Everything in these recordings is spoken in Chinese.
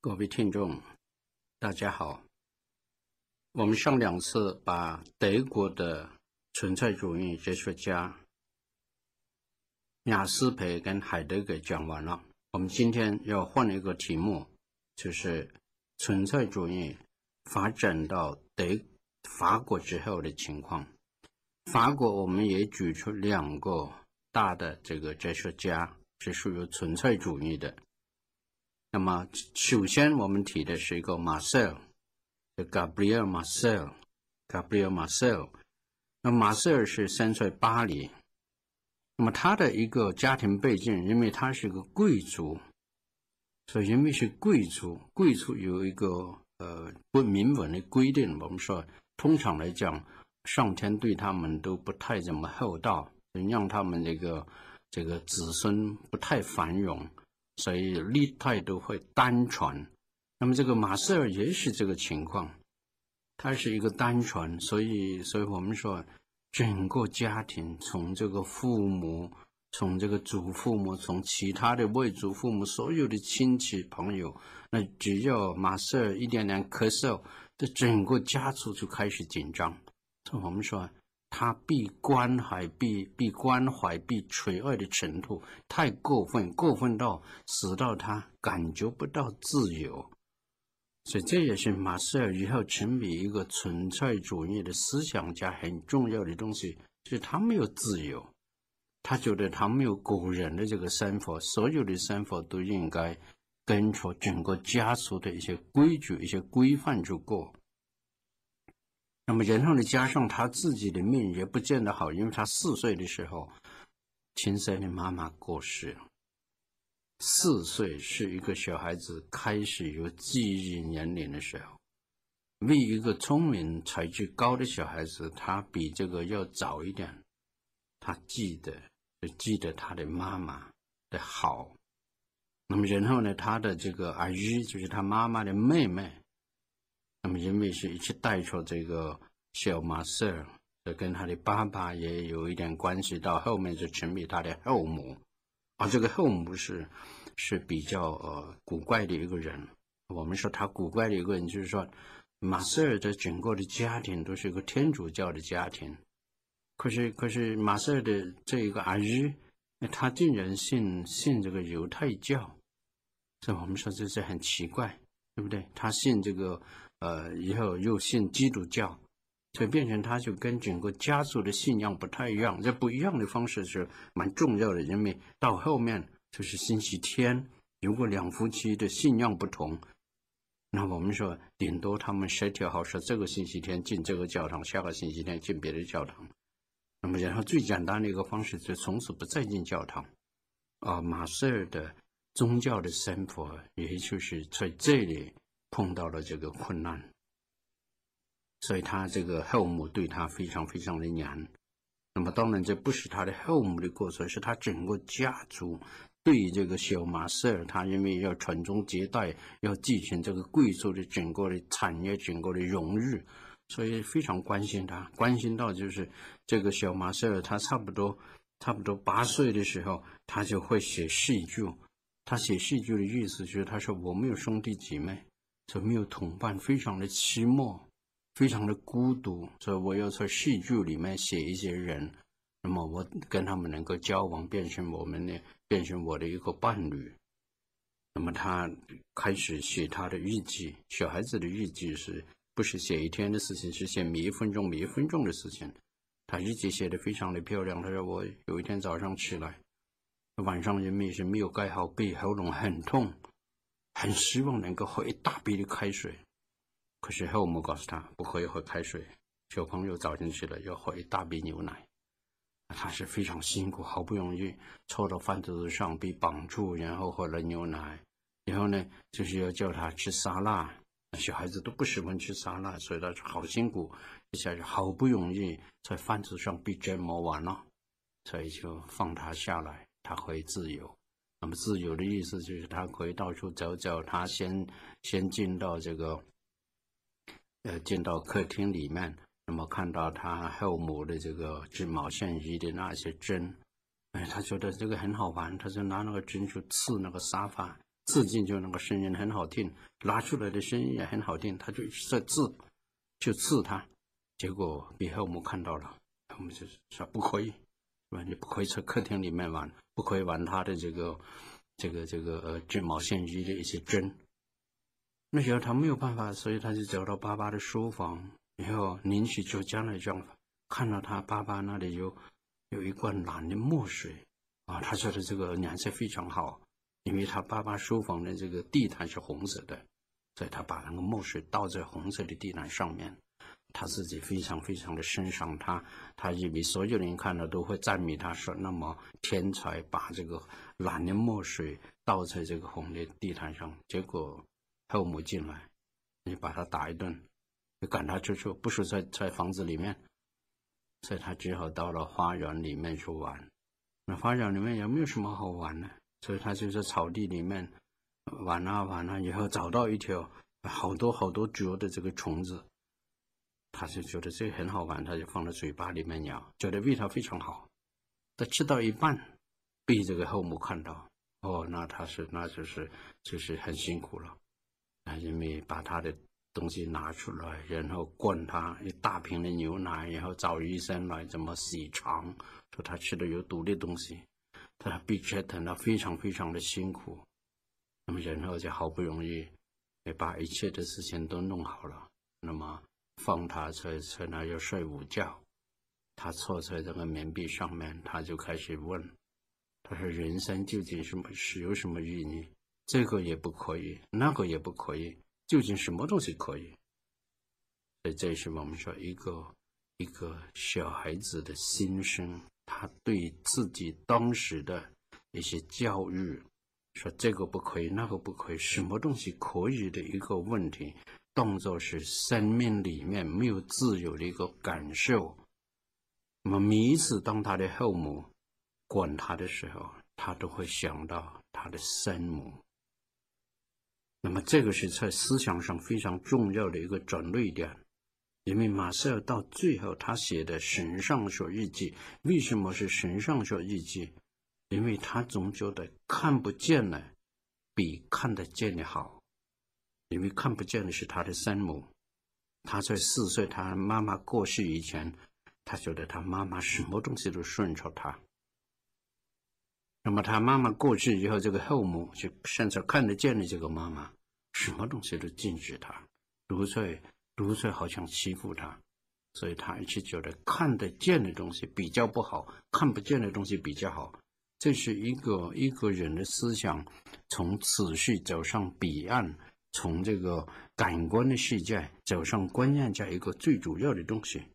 各位听众，大家好。我们上两次把德国的存在主义哲学家雅斯培跟海德给讲完了。我们今天要换一个题目，就是存在主义发展到法国之后的情况。法国我们也举出两个大的这个哲学家是属于存在主义的。那么首先我们提的是一个马塞尔，Gabriel Marcel。那马塞尔是生在巴黎，那么他的一个家庭背景，因为他是个贵族，所以因为是贵族有一个不明文的规定，我们说通常来讲，上天对他们都不太怎么厚道，让他们这个子孙不太繁荣。所以历代都会单传，那么这个马塞尔也是这个情况，他是一个单传，所以我们说整个家庭从这个父母，从这个祖父母，从其他的外祖父母，所有的亲戚朋友，那只要马塞尔一点点咳嗽，这整个家族就开始紧张。所以我们说他必关怀必垂爱的程度太过分到使到他感觉不到自由。所以这也是马塞尔以后成为一个存在主义的思想家很重要的东西，就是他没有自由，他觉得他没有个人的这个生活，所有的生活都应该跟着整个家族的一些规矩一些规范去过。那么然后呢，加上他自己的命也不见得好，因为他4岁的时候亲生的妈妈过世了。4岁是一个小孩子开始有记忆年龄的时候，为一个聪明才智高的小孩子，他比这个要早一点，他记得他的妈妈的好。那么然后呢，他的这个阿姨就是他妈妈的妹妹，那么因为是一起带出这个小马塞尔，跟他的爸爸也有一点关系，到后面就成为他的后母。这个后母是比较古怪的一个人。我们说他古怪的一个人，就是说马塞尔的整个的家庭都是一个天主教的家庭，可是马塞尔的这一个阿姨，他竟然信这个犹太教，所以我们说这是很奇怪，对不对？他信这个以后又信基督教，所以变成他就跟整个家族的信仰不太一样。这不一样的方式是蛮重要的，因为到后面就是星期天，如果两夫妻的信仰不同，那我们说顶多他们协调好，说这个星期天进这个教堂，下个星期天进别的教堂。那么然后最简单的一个方式就从此不再进教堂。马塞尔的宗教的生活也就是在这里碰到了这个困难，所以他这个后母对他非常非常的严。那么当然这不是他的后母的过错，是他整个家族对这个小马塞尔，他因为要传宗接代，要继承这个贵族的整个的产业，整个的荣誉，所以非常关心他，关心到就是这个小马塞尔他差不多8岁的时候，他就会写戏剧。他写戏剧的意思就是他说我没有兄弟姐妹，所以没有同伴，非常的寂寞，非常的孤独，所以我要在戏剧里面写一些人，那么我跟他们能够交往，变成我的一个伴侣。那么他开始写他的日记，小孩子的日记是不是写一天的事情，是写每一分钟的事情。他日记写得非常的漂亮。他说我有一天早上起来，晚上因为是没有盖好被，喉咙很痛，很希望能够喝一大杯的开水，可是后母告诉他不可以喝开水，小朋友早晨起来要喝一大杯牛奶。他是非常辛苦，好不容易凑到饭桌上被绑住，然后喝了牛奶，然后呢就是要叫他吃沙拉，小孩子都不喜欢吃沙拉，所以他好辛苦，一下子好不容易在饭桌上被折磨完了，所以就放他下来，他可以自由。那么自由的意思就是他可以到处走走，他先进到这个进到客厅里面，那么看到他后母的这个织毛线衣的那些针，他觉得这个很好玩，他就拿那个针去刺那个沙发， 刺进去那个声音很好听，拿出来的声音也很好听，他就在刺他，结果被后母看到了，后母就说不可以，是吧？你不可以在客厅里面玩，不可以玩他的这个织毛线衣的一些针。那时候他没有办法，所以他就走到爸爸的书房，然后拧起手将来这样，看到他爸爸那里有一罐蓝的墨水啊，他说的这个颜色非常好，因为他爸爸书房的这个地毯是红色的，所以他把那个墨水倒在红色的地毯上面，他自己非常非常的欣赏他以为所有人看了都会赞美他，说那么天才把这个蓝的墨水倒在这个红的地毯上，结果后母进来，你把他打一顿，就赶他出去，不是在房子里面，所以他只好到了花园里面去玩。那花园里面有没有什么好玩呢？所以他就在草地里面玩啊玩啊，以后找到一条好多脚的这个虫子，他就觉得这很好玩，他就放在嘴巴里面咬，觉得味道非常好。他吃到一半，被这个后母看到，哦，那就是很辛苦了。因为把他的东西拿出来，然后灌他一大瓶的牛奶，然后找医生来怎么洗肠，说他吃的有毒的东西，他被折腾得非常非常的辛苦。那么然后就好不容易也把一切的事情都弄好了，那么放他在那要睡午觉，他坐在这个棉被上面，他就开始问，他说人生究竟是有什么意义？这个也不可以，那个也不可以，究竟什么东西可以？所以这是我们说一个小孩子的心声，他对自己当时的一些教育，说这个不可以，那个不可以，什么东西可以的一个问题，当作是生命里面没有自由的一个感受。那么每一次当他的后母管他的时候，他都会想到他的生母。那么这个是在思想上非常重要的一个转捩点，因为马塞尔到最后他写的神上学日记，为什么是神上学日记？因为他总觉得看不见的比看得见的好，因为看不见的是他的生母，他在4岁他妈妈过世以前，他觉得他妈妈什么东西都顺从他。那么他妈妈过世以后，这个后母就现在看得见的这个妈妈，什么东西都禁止他，如翠好像欺负他，所以他一直觉得看得见的东西比较不好，看不见的东西比较好。这是一个人的思想从此序走上彼岸，从这个感官的世界走上观念界一个最主要的东西。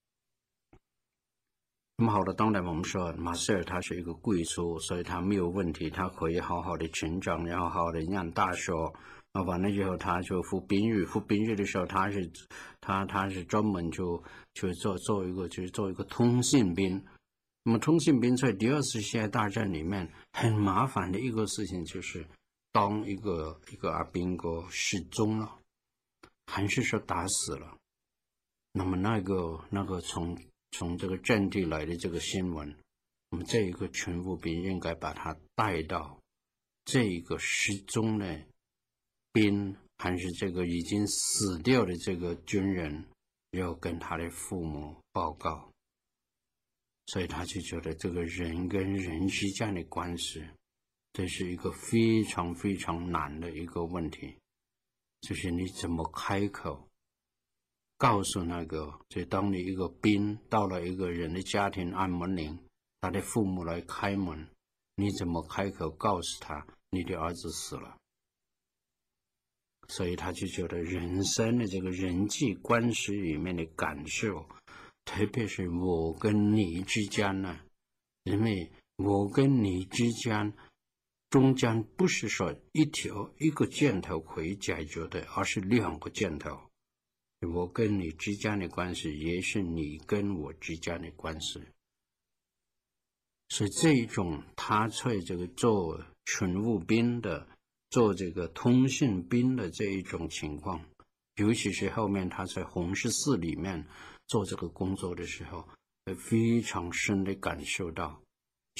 那么好的，当然我们说马塞尔他是一个贵族，所以他没有问题，他可以好好的成长，然后好好的念大学。完了以后他就服兵役的时候，他是专门就做一个通信兵。那么通信兵在第2次世界大战里面很麻烦的一个事情，就是当一个阿兵哥失踪了，还是说打死了，那么那个从这个阵地来的这个新闻，那么这一个全部兵应该把他带到这一个失踪的兵，还是这个已经死掉的这个军人，要跟他的父母报告。所以他就觉得这个人跟人之间的关系，这是一个非常非常难的一个问题，就是你怎么开口告诉那个，就当你一个兵到了一个人的家庭按门铃，他的父母来开门，你怎么开口告诉他你的儿子死了？所以他就觉得人生的这个人际关系里面的感受，特别是我跟你之间呢，因为我跟你之间中间不是说一个箭头可以解决的，而是2个箭头。我跟你之间的关系，也是你跟我之间的关系。所以这一种他在这个做勤务兵的，做这个通信兵的这一种情况，尤其是后面他在红十字里面做这个工作的时候，会非常深的感受到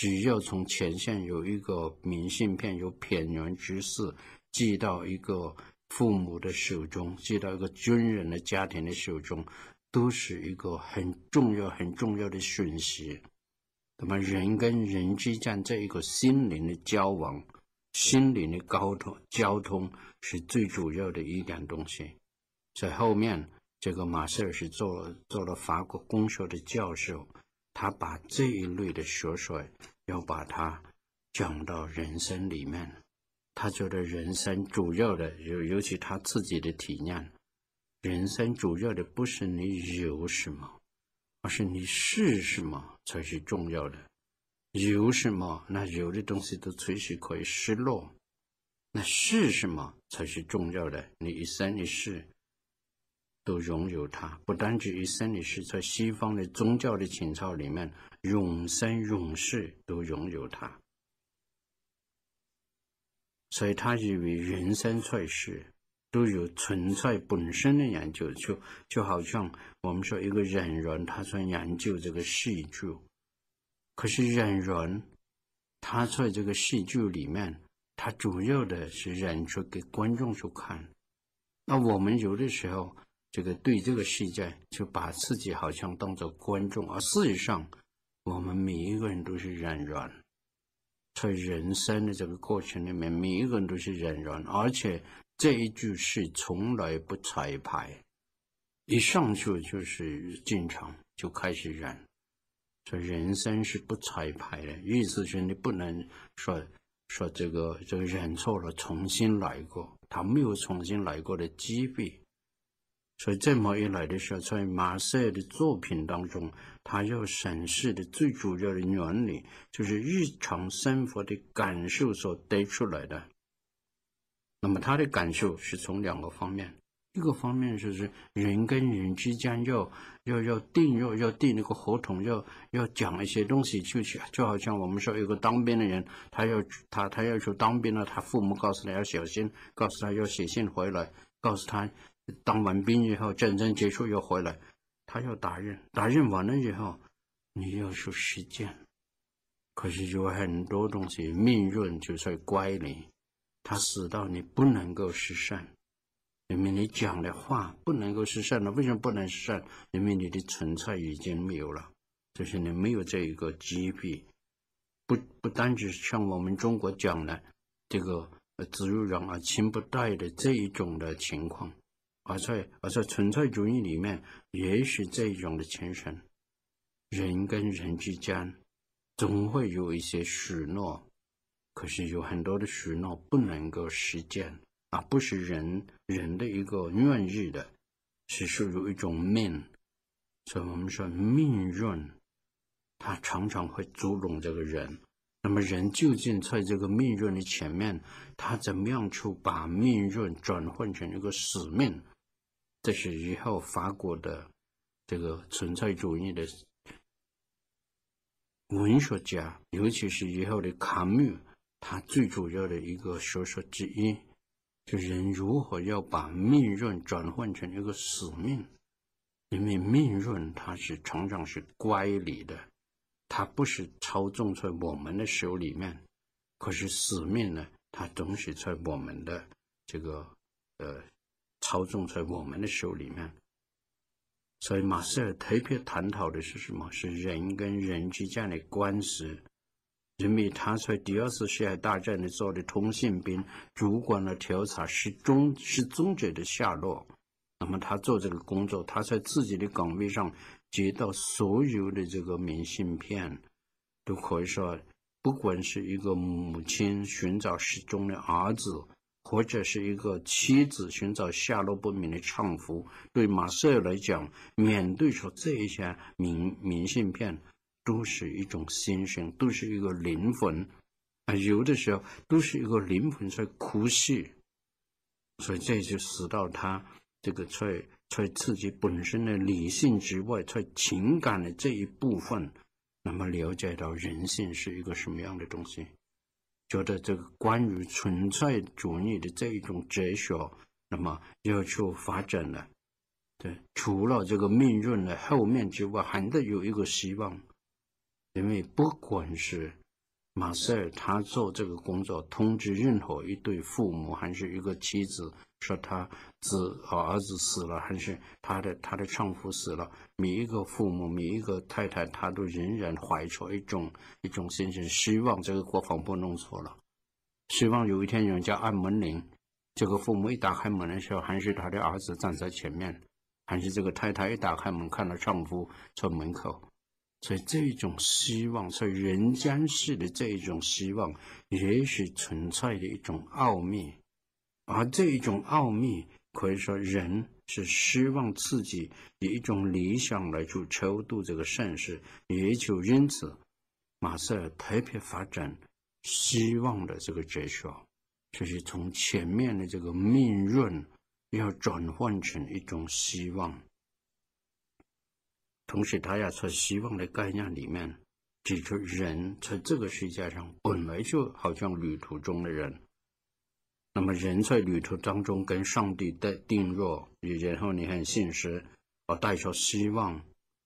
只要从前线有一个明信片，有偏远之事寄到一个父母的手中，寄到一个军人的家庭的手中，都是一个很重要的讯息。那么人跟人之间这一个心灵的交往，心灵的交通是最主要的一点东西。在后面这个马塞尔是做了法国公学的教授，他把这一类的学说要把它讲到人生里面。他觉得人生主要的，尤其他自己的体验，人生主要的不是你有什么，而是你是什么才是重要的。有什么，那有的东西都随时可以失落，那是什么才是重要的。你一生一世都拥有它，不单止一生一世，在西方的宗教的情操里面，永生永世都拥有它。所以他以为人生在世都有存在本身的研究，就好像我们说一个演员他在研究这个戏剧，可是演员他在这个戏剧里面，他主要的是演出给观众去看。那我们有的时候这个对这个世界就把自己好像当作观众，而事实上我们每一个人都是演员。在人生的这个过程里面，每一个人都是演员，而且这一句是从来不彩排，一上去就是进场就开始演。所以人生是不彩排的，意思是你不能说这个演错了重新来过，他没有重新来过的机会。所以这么一来的时候，在马塞尔的作品当中，他要审视的最主要的原理，就是日常生活的感受所得出来的。那么他的感受是从两个方面，一个方面就是人跟人之间要订那个合同，要讲一些东西出去，就好像我们说有个当兵的人，他要去当兵了，他父母告诉他要小心，告诉他要写信回来，告诉他当完兵以后，战争结束要回来，他要答应完了以后，你要去实践。可是有很多东西，命运就在乖离，它使到你不能够实现。因为你讲的话不能够实现了，为什么不能实现？因为你的存在已经没有了，就是你没有这一个机会。不单只像我们中国讲的这个子欲养而亲不待的这一种的情况。而在存在主义里面，也许这一种的精神，人跟人之间总会有一些许诺，可是有很多的许诺不能够实践，不是人的一个愿意的，是属于一种命。所以我们说命运，它常常会捉弄这个人。那么人究竟在这个命运的前面，他怎么样去把命运转换成一个使命？这是以后法国的这个存在主义的文学家，尤其是以后的卡缪，他最主要的一个学说之一，就是人如何要把命运转换成一个使命。因为命运它是常常是乖离的，它不是操纵在我们的手里面，可是使命呢，它总是在我们的这个操纵在我们的手里面。所以马塞尔特别探讨的是什么？是人跟人之间的关系。因为他在第二次世界大战的时候的通信兵主管了调查失踪者的下落。那么他做这个工作，他在自己的岗位上接到所有的这个明信片，都可以说，不管是一个母亲寻找失踪的儿子，或者是一个妻子寻找下落不明的丈夫，对马塞尔来讲，面对着这一些明信片，都是一种心声，都是一个灵魂，有的时候都是一个灵魂在哭泣。所以这就使到他这个在自己本身的理性之外，在情感的这一部分，那么了解到人性是一个什么样的东西，觉得这个关于存在主义的这一种哲学，那么要去发展了。对，除了这个命运的后面之外，还得有一个希望。因为不管是马塞尔他做这个工作，通知任何一对父母还是一个妻子，说他儿子死了，还是他的丈夫死了，每一个父母，每一个太太，他都仍然怀着一种心情，希望这个国防部弄错了，希望有一天有人家按门铃，这个父母一打开门的时候，还是他的儿子站在前面，还是这个太太一打开门看到丈夫在门口。所以这种希望，在人间世的这一种希望，也许存在的一种奥秘，而这一种奥秘可以说人是希望自己以一种理想来去超度这个盛世，也就因此马塞尔特别发展希望的这个哲学，就是从前面的这个命运要转换成一种希望。同时他也在希望的概念里面指出，人在这个世界上本来就好像旅途中的人，那么人在旅途当中跟上帝的定约，然后你很信实而带着希望，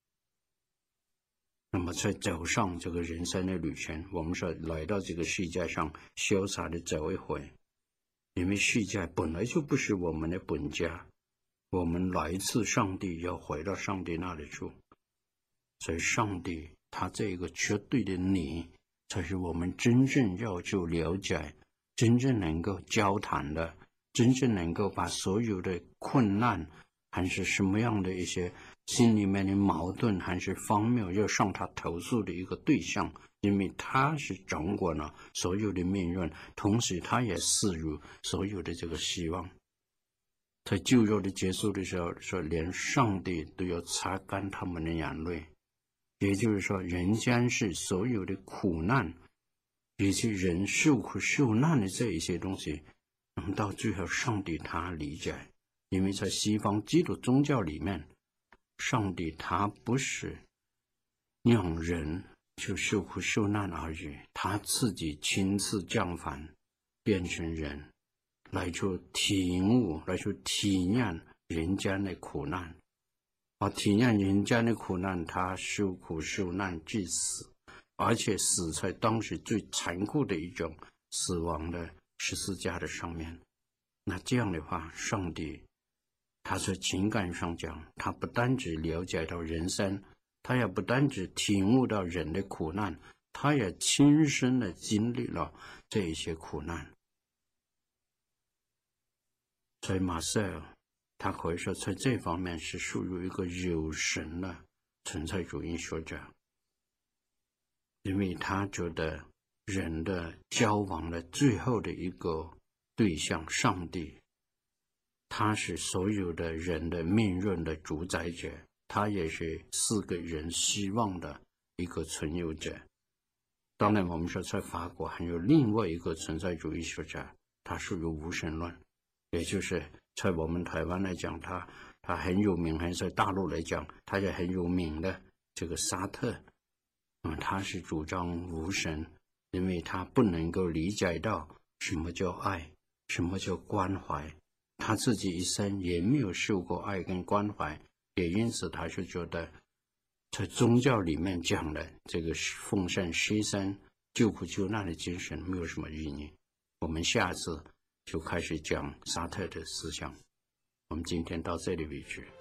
那么在走上这个人生的旅程，我们说来到这个世界上潇洒的走一回，因为世界本来就不是我们的本家，我们来自上帝，要回到上帝那里去。所以上帝他这个绝对的你，才是我们真正要去了解，真正能够交谈的，真正能够把所有的困难还是什么样的一些心里面的矛盾还是荒谬要向他投诉的一个对象，因为他是掌管了所有的命运，同时他也赐予所有的这个希望。在旧约的结束的时候说，连上帝都要擦干他们的眼泪，也就是说人间是所有的苦难以及人受苦受难的这一些东西，那么到最后上帝他理解，因为在西方基督宗教里面，上帝他不是让人就受苦受难而已，他自己亲自降凡变成人，来去体悟，来去体验人间的苦难，而体验人间的苦难，他受苦受难至死，而且死在当时最残酷的一种死亡的十字架的上面。那这样的话，上帝他在情感上讲，他不单只了解到人生，他也不单只体悟到人的苦难，他也亲身的经历了这一些苦难。所以马塞尔他可以说在这方面是属于一个有神的存在主义学者，因为他觉得人的交往的最后的一个对象上帝，他是所有的人的命运的主宰者，他也是四个人希望的一个存有者。当然我们说在法国还有另外一个存在主义学者，他属于无神论，也就是在我们台湾来讲，他很有名，还是在大陆来讲他也很有名的这个沙特，他是主张无神，因为他不能够理解到什么叫爱，什么叫关怀，他自己一生也没有受过爱跟关怀，也因此他就觉得在宗教里面讲的这个奉献牺牲救苦救难的精神没有什么意义。我们下次就开始讲沙特的思想，我们今天到这里为止。